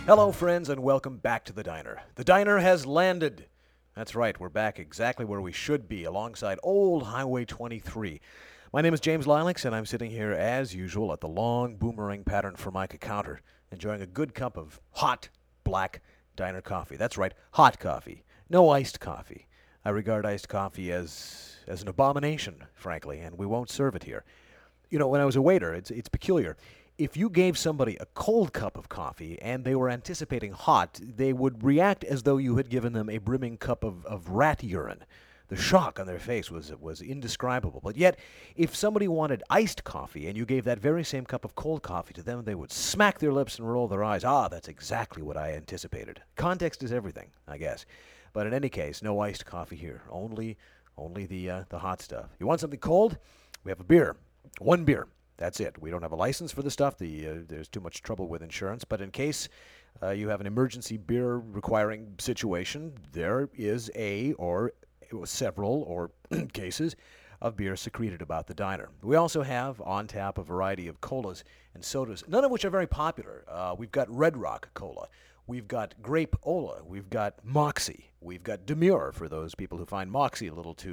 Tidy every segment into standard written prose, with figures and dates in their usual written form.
Hello, friends, and welcome back to the diner. The diner has landed. That's right, we're back exactly where we should be, alongside old Highway 23. My name is James Lilacs, and I'm sitting here, as usual, at the long boomerang pattern Formica counter, enjoying a good cup of hot, black diner coffee. That's right, hot coffee. No iced coffee. I regard iced coffee as an abomination, frankly, and we won't serve it here. You know, when I was a waiter, it's peculiar. If you gave somebody a cold cup of coffee and they were anticipating hot, they would react as though you had given them a brimming cup of rat urine. The shock on their face was indescribable. But yet, if somebody wanted iced coffee and you gave that very same cup of cold coffee to them, they would smack their lips and roll their eyes. Ah, that's exactly what I anticipated. Context is everything, I guess. But in any case, no iced coffee here. Only the hot stuff. You want something cold? We have a beer. One beer. That's it. We don't have a license for the stuff. There's too much trouble with insurance. But in case you have an emergency beer requiring situation, there is a or several or cases of beer secreted about the diner. We also have on tap a variety of colas and sodas, none of which are very popular. We've got Red Rock Cola. We've got Grape Ola. We've got Moxie. We've got Demure for those people who find Moxie a little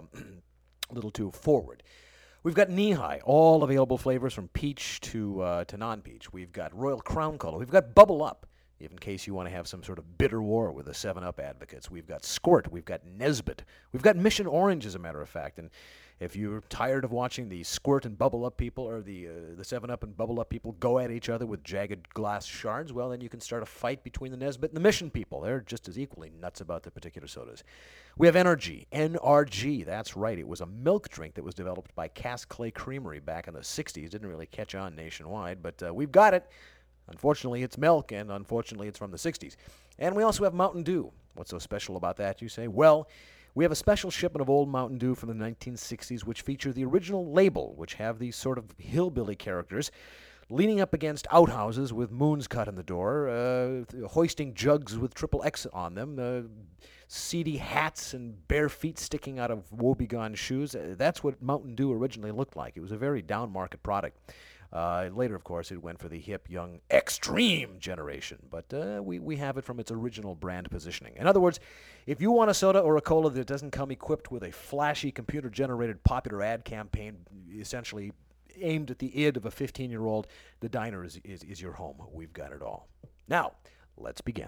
too forward. We've got Knee-High, all available flavors from peach to non-peach. We've got Royal Crown Cola. We've got Bubble Up, if in case you want to have some sort of bitter war with the 7-Up advocates. We've got Squirt. We've got Nesbitt. We've got Mission Orange, as a matter of fact. And if you're tired of watching the Squirt and Bubble Up people, or the 7-Up and Bubble Up people go at each other with jagged glass shards, well, then you can start a fight between the Nesbitt and the Mission people. They're just as equally nuts about their particular sodas. We have NRG, that's right. It was a milk drink that was developed by Cass Clay Creamery back in the 60s. Didn't really catch on nationwide, but we've got it. Unfortunately, it's milk, and unfortunately, it's from the 60s. And we also have Mountain Dew. What's so special about that, you say? Well, we have a special shipment of old Mountain Dew from the 1960s, which feature the original label, which have these sort of hillbilly characters leaning up against outhouses with moons cut in the door, hoisting jugs with triple X on them, seedy hats and bare feet sticking out of woebegone shoes. That's what Mountain Dew originally looked like. It was a very down-market product. Later, of course, it went for the hip, young, extreme generation, but we have it from its original brand positioning. In other words, if you want a soda or a cola that doesn't come equipped with a flashy computer-generated popular ad campaign, essentially aimed at the id of a 15-year-old, the diner is your home. We've got it all. Now, let's begin.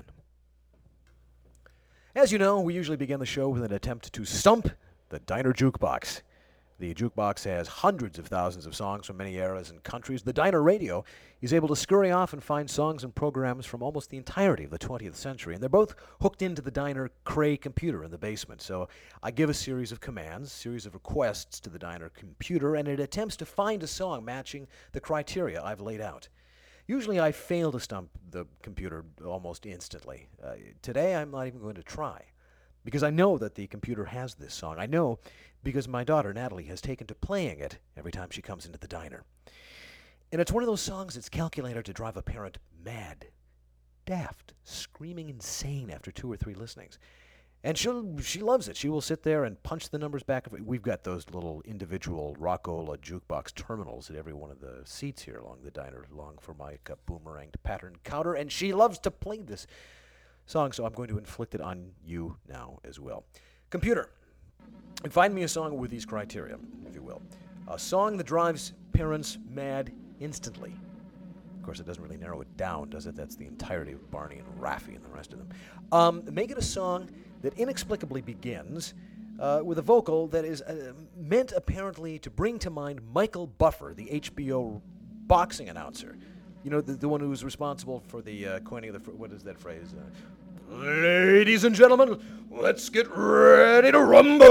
As you know, we usually begin the show with an attempt to stump the diner jukebox. The jukebox has hundreds of thousands of songs from many eras and countries. The diner radio is able to scurry off and find songs and programs from almost the entirety of the 20th century, and they're both hooked into the diner Cray computer in the basement. So I give a series of commands, series of requests to the diner computer, and it attempts to find a song matching the criteria I've laid out. Usually I fail to stump the computer almost instantly. Today I'm not even going to try, because I know that the computer has this song. I know because my daughter, Natalie, has taken to playing it every time she comes into the diner. And it's one of those songs that's calculated to drive a parent mad, daft, screaming insane after 2 or 3 listenings. And she loves it. She will sit there and punch the numbers back. We've got those little individual Rockola jukebox terminals at every one of the seats here along the diner, along Formica boomerang pattern counter, and she loves to play this song, so I'm going to inflict it on you now as well. Computer, find me a song with these criteria, if you will. A song that drives parents mad instantly. Of course, it doesn't really narrow it down, does it? That's the entirety of Barney and Raffi and the rest of them. Make it a song that inexplicably begins with a vocal that is meant apparently to bring to mind Michael Buffer, the HBO boxing announcer. You know, the one who was responsible for the coining of the, what is that phrase? Ladies and gentlemen, let's get ready to rumble!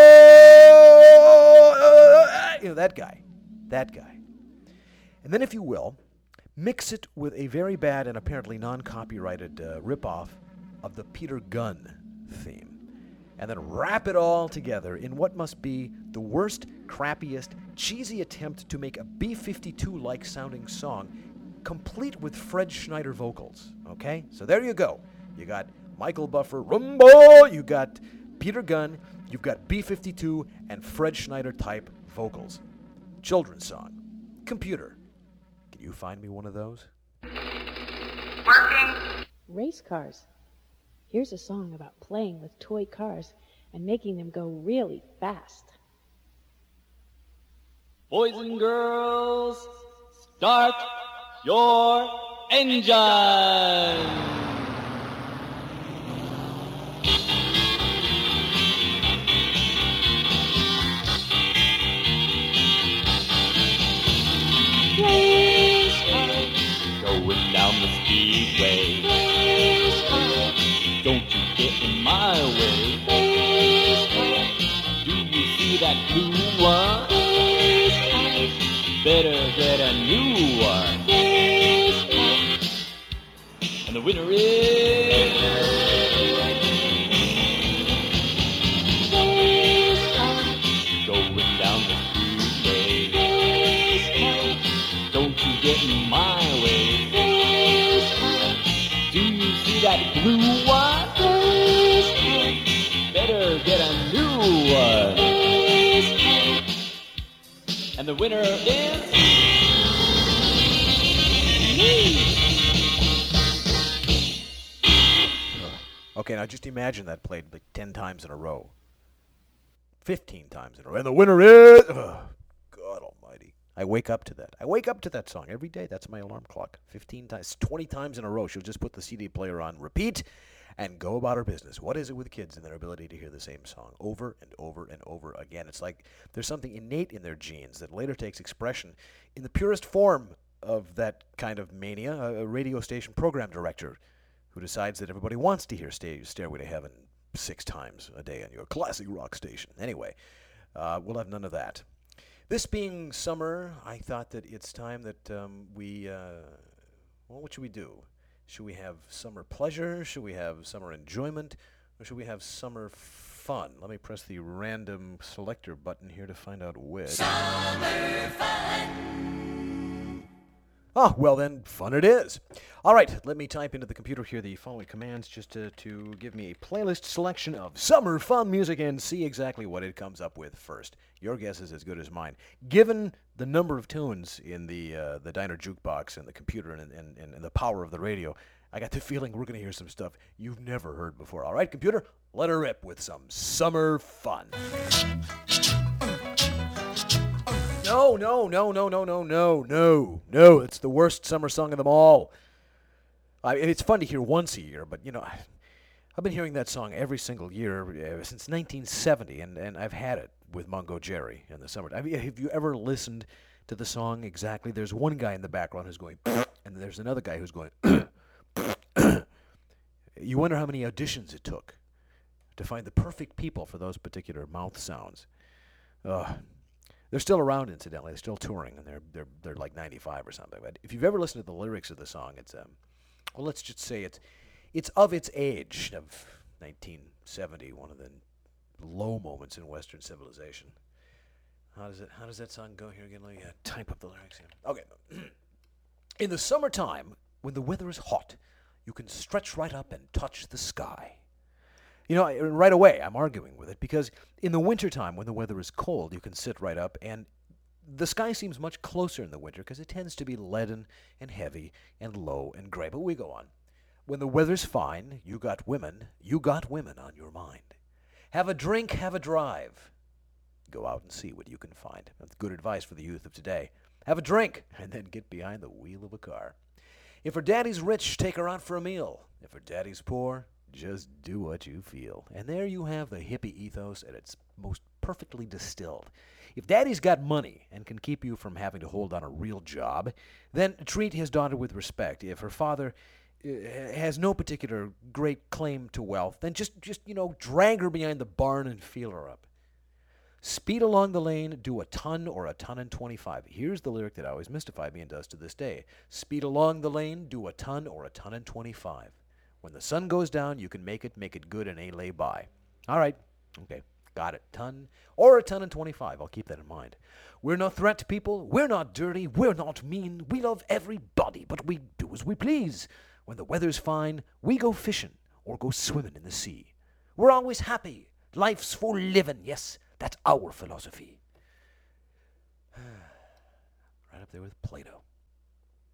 You know, that guy. And then, if you will, mix it with a very bad and apparently non-copyrighted ripoff of the Peter Gunn theme. And then wrap it all together in what must be the worst, crappiest, cheesy attempt to make a B-52-like sounding song, complete with Fred Schneider vocals. Okay? So there you go. You got Michael Buffer, Rumble, you got Peter Gunn, you've got B-52 and Fred Schneider type vocals. Children's song. Computer. Can you find me one of those? Working. Race cars. Here's a song about playing with toy cars and making them go really fast. Boys and girls, start your engine! Race cars. Going down the speedway. Race cars. Don't you get in my way. Race cars. Do you see that blue one? Race cars. Better get a new one. Race cars. And the winner is... Race cars. Going down the speedway. Race cars. Don't you get in my way. Race cars. Do you see that blue one? Race cars. Better get a new one. Race cars. And the winner is... Okay, now just imagine that played like 10 times in a row. 15 times in a row. And the winner is... God almighty. I wake up to that. I wake up to that song every day. That's my alarm clock. 15 times, 20 times in a row. She'll just put the CD player on repeat and go about her business. What is it with kids and their ability to hear the same song over and over and over again? It's like there's something innate in their genes that later takes expression in the purest form of that kind of mania, a radio station program director who decides that everybody wants to hear Stairway to Heaven 6 times a day on your classic rock station. Anyway, we'll have none of that. This being summer, I thought that it's time that what should we do? Should we have summer pleasure? Should we have summer enjoyment? Or should we have summer fun? Let me press the random selector button here to find out which. Summer fun! Oh, well then, fun it is. All right, let me type into the computer here the following commands just to give me a playlist selection of summer fun music and see exactly what it comes up with first. Your guess is as good as mine. Given the number of tunes in the diner jukebox and the computer and the power of the radio, I got the feeling we're going to hear some stuff you've never heard before. All right, computer, let her rip with some summer fun. No. It's the worst summer song of them all. It's fun to hear once a year, but, I've been hearing that song every single year since 1970, and I've had it with Mungo Jerry in the summer. Have you ever listened to the song exactly? There's one guy in the background who's going, and there's another guy who's going, You wonder how many auditions it took to find the perfect people for those particular mouth sounds. They're still around, incidentally. They're still touring, and they're like 95 or something. But if you've ever listened to the lyrics of the song, it's well, let's just say it's of its age of 1970, one of the low moments in Western civilization. How does that song go here again? Let me type up the lyrics here. Okay. In the summertime, when the weather is hot, you can stretch right up and touch the sky. Right away, I'm arguing with it, because in the wintertime, when the weather is cold, you can sit right up, and the sky seems much closer in the winter, because it tends to be leaden and heavy and low and gray. But we go on. When the weather's fine, you got women on your mind. Have a drink, have a drive. Go out and see what you can find. That's good advice for the youth of today. Have a drink, and then get behind the wheel of a car. If her daddy's rich, take her out for a meal. If her daddy's poor, just do what you feel. And there you have the hippie ethos at its most perfectly distilled. If daddy's got money and can keep you from having to hold down a real job, then treat his daughter with respect. If her father has no particular great claim to wealth, then just drag her behind the barn and feel her up. Speed along the lane, do a ton or a ton and 25. Here's the lyric that always mystified me and does to this day. Speed along the lane, do a ton or a ton and 25. When the sun goes down, you can make it good and a lay by. All right. Okay. Got it. Ton or a ton and 25. I'll keep that in mind. We're no threat to people. We're not dirty. We're not mean. We love everybody, but we do as we please. When the weather's fine, we go fishing or go swimming in the sea. We're always happy. Life's for living. Yes, that's our philosophy. Right up there with Plato.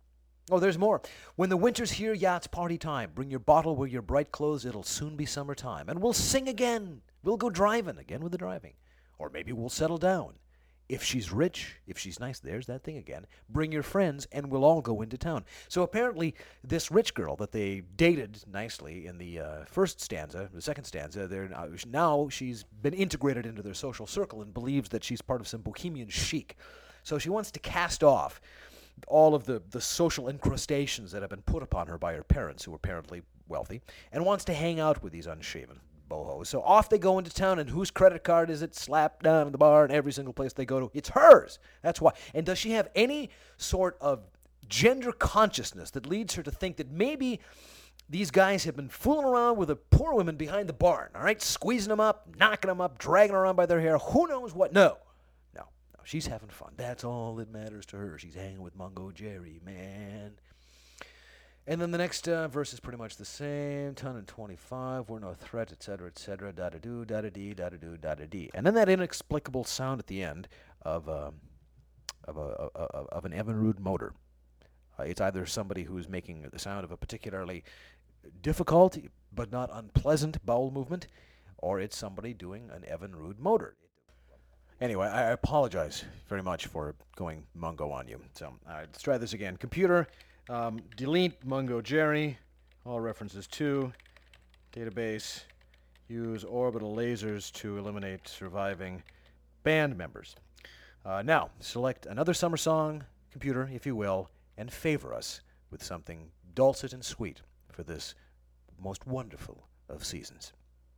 Oh, there's more. When the winter's here, yeah, it's party time. Bring your bottle, wear your bright clothes, it'll soon be summertime. And we'll sing again. We'll go driving, again with the driving. Or maybe we'll settle down. If she's rich, if she's nice, there's that thing again. Bring your friends, and we'll all go into town. So apparently, this rich girl that they dated nicely in the first stanza, the second stanza, now she's been integrated into their social circle and believes that she's part of some bohemian chic. So she wants to cast off all of the social incrustations that have been put upon her by her parents, who are apparently wealthy, and wants to hang out with these unshaven bohos. So off they go into town, and whose credit card is it slapped down in the bar and every single place they go to? It's hers. That's why. And does she have any sort of gender consciousness that leads her to think that maybe these guys have been fooling around with the poor women behind the barn, all right? Squeezing them up, knocking them up, dragging them around by their hair, who knows what? No. She's having fun. That's all that matters to her. She's hanging with Mungo Jerry, man. And then the next verse is pretty much the same. Ton and 25. We're no threat, etc., da-da-do, da-da-dee, da-da-do, da-da-dee. And then that inexplicable sound at the end of an Evinrude motor. It's either somebody who's making the sound of a particularly difficult but not unpleasant bowel movement, or it's somebody doing an Evinrude motor. Anyway, I apologize very much for going Mungo on you. So let's try this again. Computer, delete Mungo Jerry, all references to, database, use orbital lasers to eliminate surviving band members. Now, select another summer song, computer, if you will, and favor us with something dulcet and sweet for this most wonderful of seasons.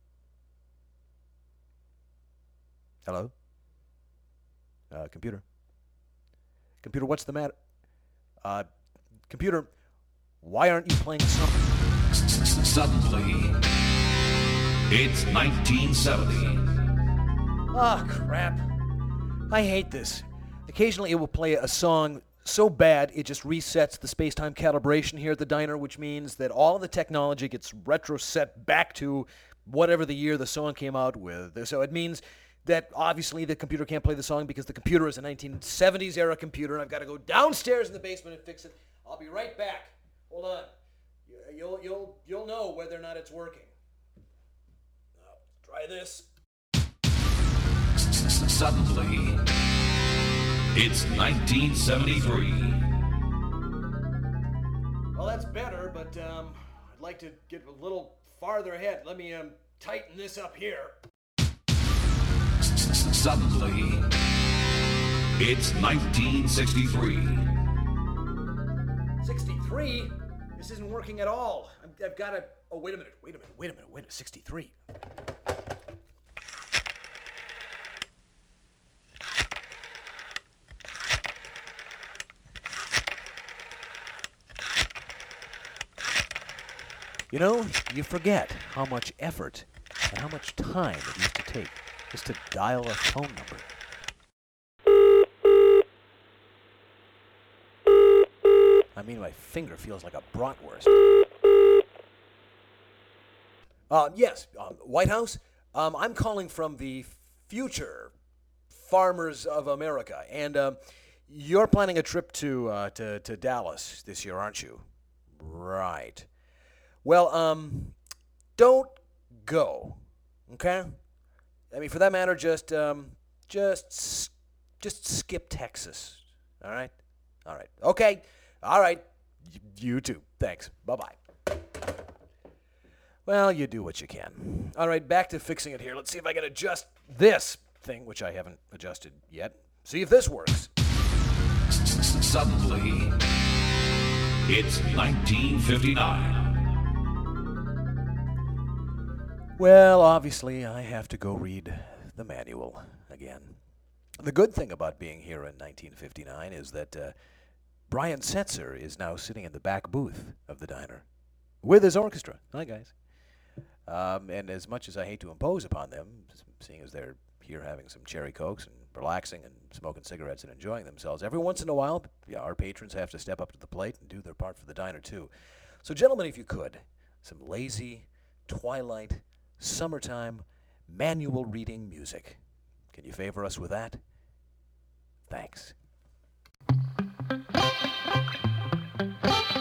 Hello? Computer. Computer, what's the matter? Computer, why aren't you playing something? Suddenly, it's 1970. Ah, crap. I hate this. Occasionally it will play a song so bad it just resets the space-time calibration here at the diner, which means that all of the technology gets retro-set back to whatever the year the song came out with. So it means that obviously the computer can't play the song because the computer is a 1970s era computer, and I've got to go downstairs in the basement and fix it. I'll be right back. Hold on. You'll know whether or not it's working. Try this. Suddenly, it's 1973. Well, that's better, but I'd like to get a little farther ahead. Let me tighten this up here. Suddenly, it's 1963. 63? This isn't working at all. I've got to... Oh, wait a minute. 63. You know, you forget how much effort and how much time it used to take just to dial a phone number. I mean, my finger feels like a bratwurst. Yes, White House. I'm calling from the future farmers of America, and you're planning a trip to Dallas this year, aren't you? Right. Well, don't go. Okay? I mean, for that matter, just skip Texas. All right? All right. Okay. All right. You too. Thanks. Bye-bye. Well, you do what you can. All right, back to fixing it here. Let's see if I can adjust this thing, which I haven't adjusted yet. See if this works. Suddenly, it's 1959. Well, obviously, I have to go read the manual again. The good thing about being here in 1959 is that Brian Setzer is now sitting in the back booth of the diner with his orchestra. Hi, guys. And as much as I hate to impose upon them, seeing as they're here having some cherry cokes and relaxing and smoking cigarettes and enjoying themselves, every once in a while, our patrons have to step up to the plate and do their part for the diner, too. So, gentlemen, if you could, some lazy, twilight, summertime, manual reading music. Can you favor us with that? Thanks.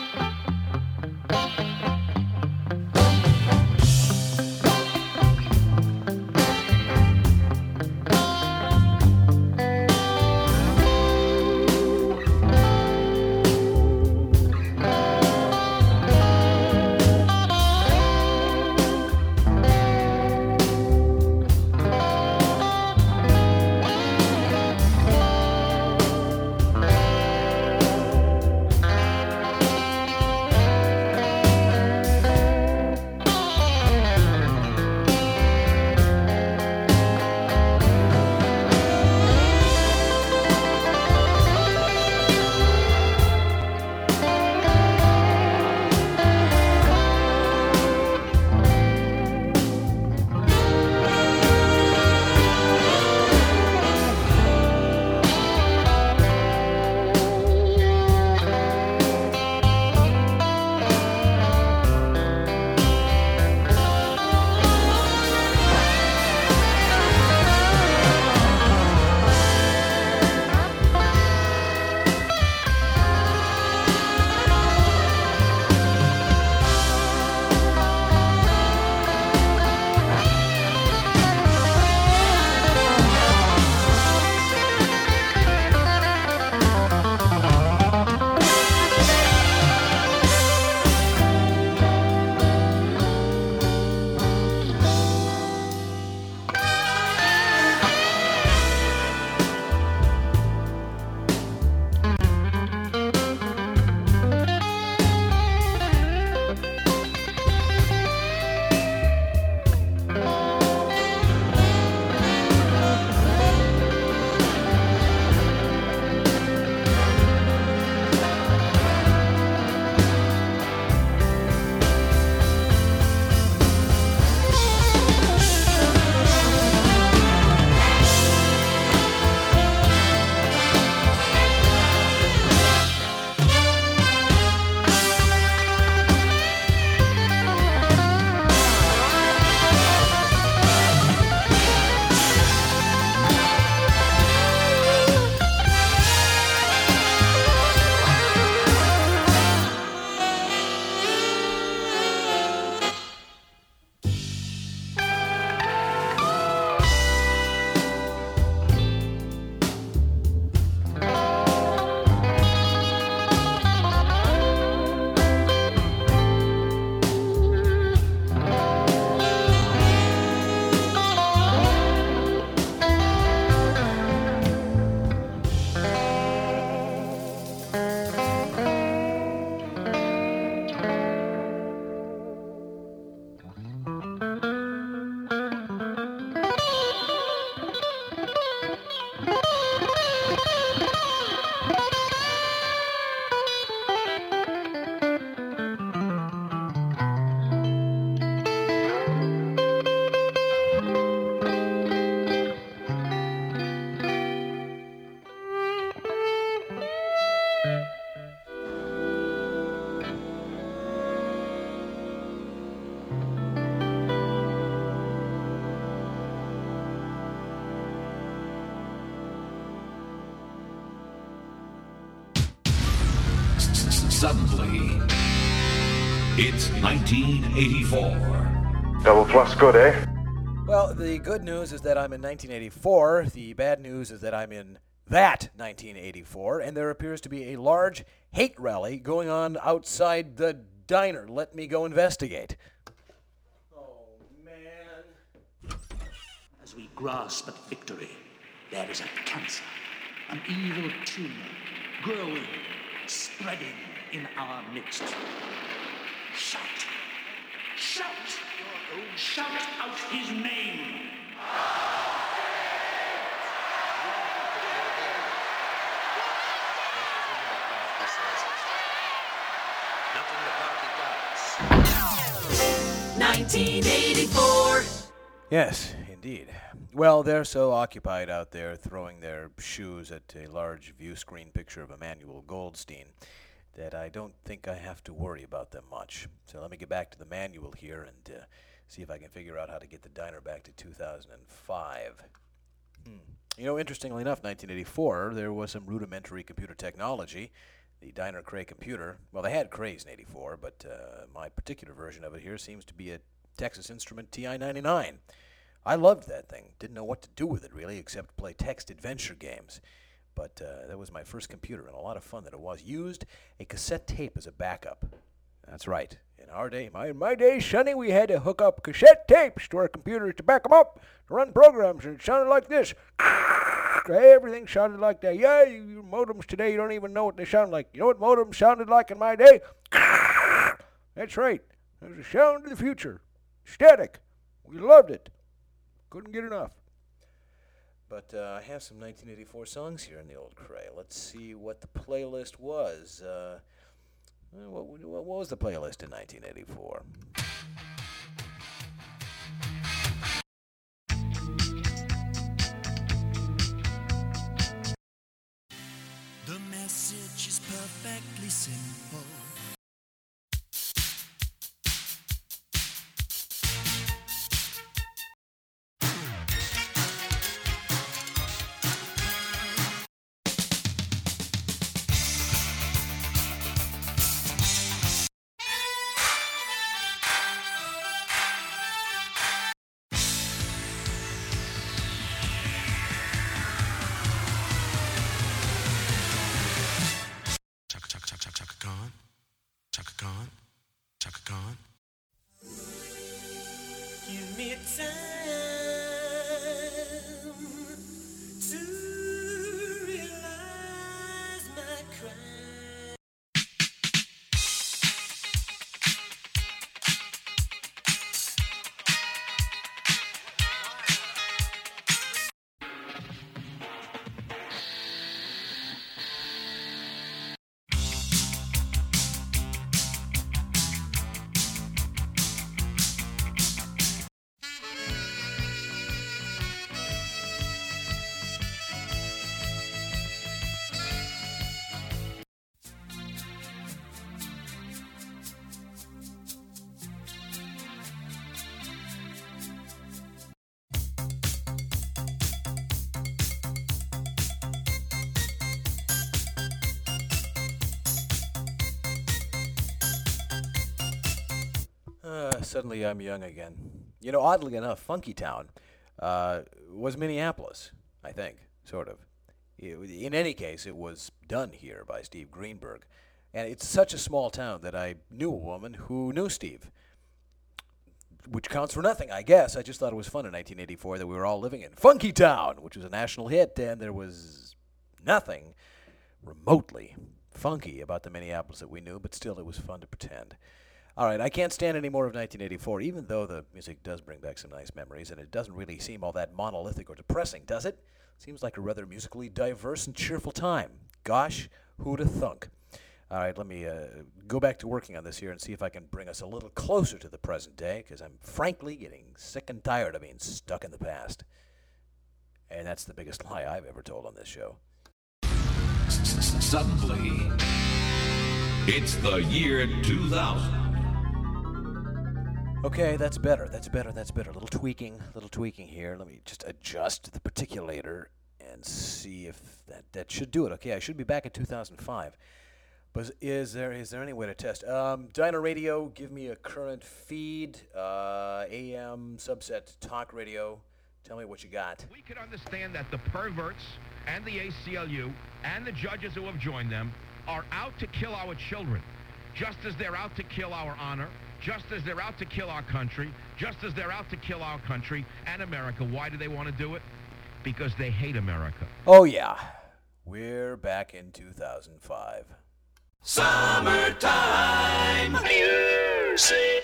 Suddenly, it's 1984. Double plus good, eh? Well, the good news is that I'm in 1984. The bad news is that I'm in that 1984, and there appears to be a large hate rally going on outside the diner. Let me go investigate. Oh, man. As we grasp at victory, there is a cancer, an evil tumor, growing, spreading in our midst. Shout! Shout! Shout out his name! Nothing the party does. 1984. Yes, indeed. Well, they're so occupied out there throwing their shoes at a large view screen picture of Emmanuel Goldstein that I don't think I have to worry about them much. So let me get back to the manual here and see if I can figure out how to get the diner back to 2005. You know, interestingly enough, 1984, there was some rudimentary computer technology. The Diner Cray computer, well, they had Crays in 84, but my particular version of it here seems to be a Texas Instrument TI-99. I loved that thing. Didn't know what to do with it, really, except play text adventure games. But that was my first computer, and a lot of fun that it was. Used a cassette tape as a backup. That's right. In our day, my day, Sonny, we had to hook up cassette tapes to our computers to back them up, to run programs, and it sounded like this. Everything sounded like that. Yeah, your modems today, you don't even know what they sound like. You know what modems sounded like in my day? That's right. It was the sound of the future. Static. We loved it. Couldn't get enough. But I have some 1984 songs here in the old Cray. Let's see what the playlist was. What was the playlist in 1984? The message is perfectly simple. Chaka Khan. Give me time to realize my crime. Suddenly I'm young again. You know, oddly enough, Funky Town was Minneapolis, I think, sort of. In any case, it was done here by Steve Greenberg. And it's such a small town that I knew a woman who knew Steve, which counts for nothing, I guess. I just thought it was fun in 1984 that we were all living in Funky Town, which was a national hit, and there was nothing remotely funky about the Minneapolis that we knew, but still it was fun to pretend. All right, I can't stand any more of 1984, even though the music does bring back some nice memories, and it doesn't really seem all that monolithic or depressing, does it? Seems like a rather musically diverse and cheerful time. Gosh, who'da thunk? All right, let me go back to working on this here and see if I can bring us a little closer to the present day, because I'm frankly getting sick and tired of being stuck in the past. And that's the biggest lie I've ever told on this show. Suddenly, it's the year 2000. Okay, that's better. A little tweaking here. Let me just adjust the particulator and see if that should do it. Okay, I should be back in 2005. But is there any way to test? Diner Radio, give me a current feed. AM subset talk radio. Tell me what you got. We can understand that the perverts and the ACLU and the judges who have joined them are out to kill our children, just as they're out to kill our honor, just as they're out to kill our country, just as they're out to kill our country and America. Why do they want to do it? Because they hate America. Oh, yeah. We're back in 2005. Summertime music.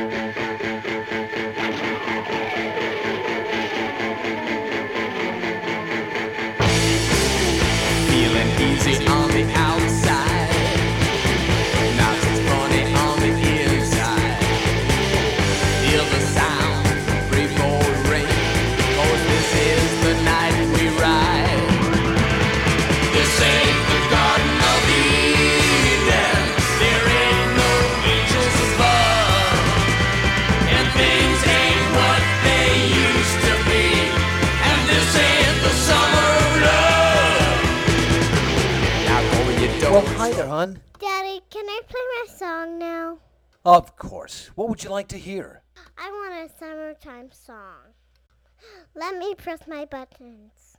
Feeling easy on the outside, not so funny on the inside. Feel the sound, free fall rain, 'cause this is the night we ride. This ain't the Garden of Eden, there ain't no angels above, and things ain't what they used to be, and this ain't the summer of love. Now go where you don't. Well, hi there, hon. Daddy, can I play my song now? Of course. What would you like to hear? I want a summertime song. Let me press my buttons.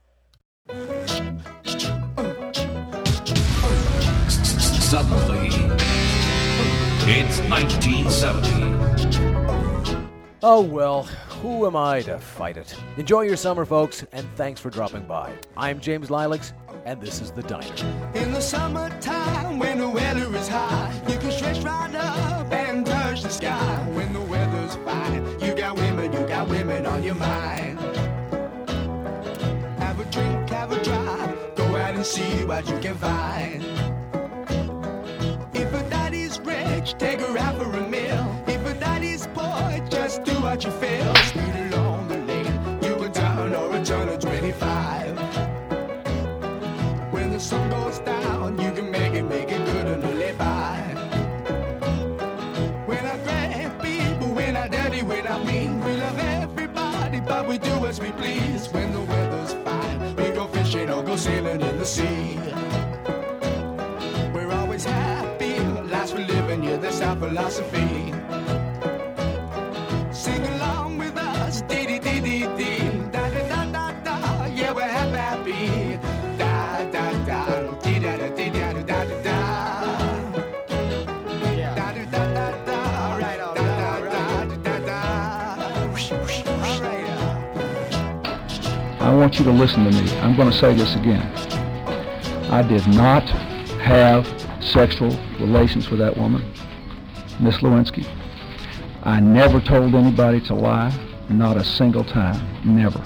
Suddenly, it's 1970. Oh, well, who am I to fight it? Enjoy your summer, folks, and thanks for dropping by. I'm James Lilacs, and this is The Diner. In the summertime, when the weather is high, you can stretch right up and touch the sky. When the weather's fine, you got women on your mind. Have a drink, have a drive, go out and see what you can find. If a daddy's rich, take her out for a meal. If a daddy's poor, just do what you feel. Speed along the lane, you can turn or a turn of 25. When the sun goes down, you can make it good and live by. When I grab people, when I dirty, when I mean, we love everybody, but we do as we please. When the weather's fine, we go fishing or go sailing in the sea. We're always happy, lives we live in, yeah, that's our philosophy. Sing along with us, dee-dee-dee-dee-dee, da-da-da-da-da, yeah, we're happy. Da-da-da, dee-da-da-dee-da-da-da-da. Da-da-da-da-da, right on, da-da-da-da-da. All right. I want you to listen to me. I'm going to say this again. I did not have sexual relations with that woman, Miss Lewinsky. I never told anybody to lie, not a single time, never.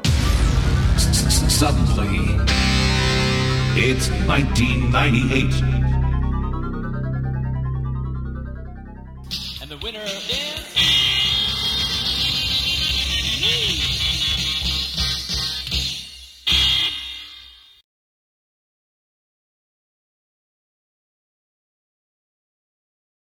Suddenly, it's 1998. And the winner is...